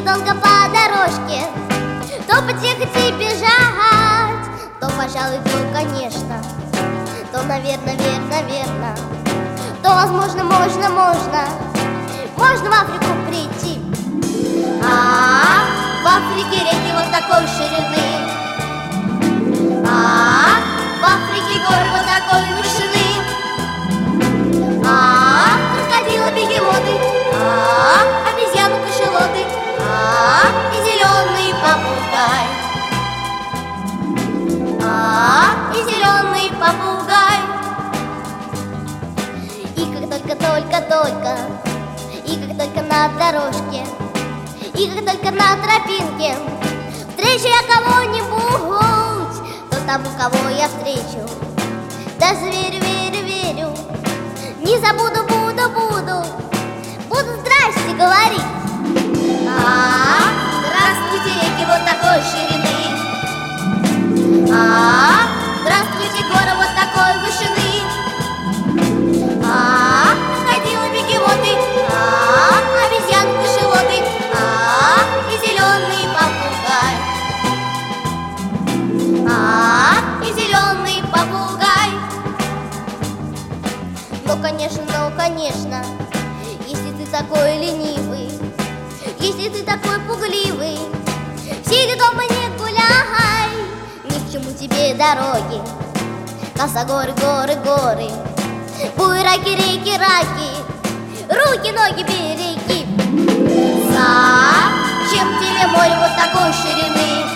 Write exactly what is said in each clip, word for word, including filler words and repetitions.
долго по дорожке, то подъехать и бежать, то, пожалуй, то, конечно, то, наверное, верно, верно, то, возможно, можно, можно, можно в Африку прийти. А, в Африке реки вот такой ширины, а, в Африке горы вот такой вышины, а, крокодилы, бегемоты, а, обезьяны, кашалоты, а, и зеленый попугай, а, и зеленый попугай. И как только-только-только, и как только на дорожке, и как только на тропинке встречу я кого-нибудь, то тому, кого я встречу, даже верю, верю, верю, не забуду, буду, буду, буду здрасте говорить. А, здравствуйте, реки вот такой ширины, а, здравствуйте, горы вот такой вышины, а, крокодилы, бегемоты, а, обезьяны, кашалоты, а, и зеленый попугай, а, и зеленый попугай. Ну, конечно, ну, конечно, если ты такой ленивый, если ты такой пугливый, сиди дома, не гуляй, ни к чему тебе дороги, косогоры, горы, горы, буераки, реки, раки, руки, ноги, береги. Зачем тебе море вот такой ширины?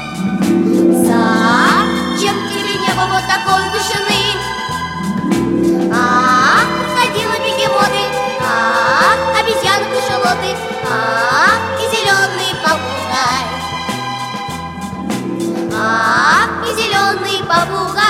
Зачем тебе небо вот такой вышины? А, крокодилы, бегемоты, а, обезьяны, кашалоты, а, и зеленый попугай, а, и зеленый попугай.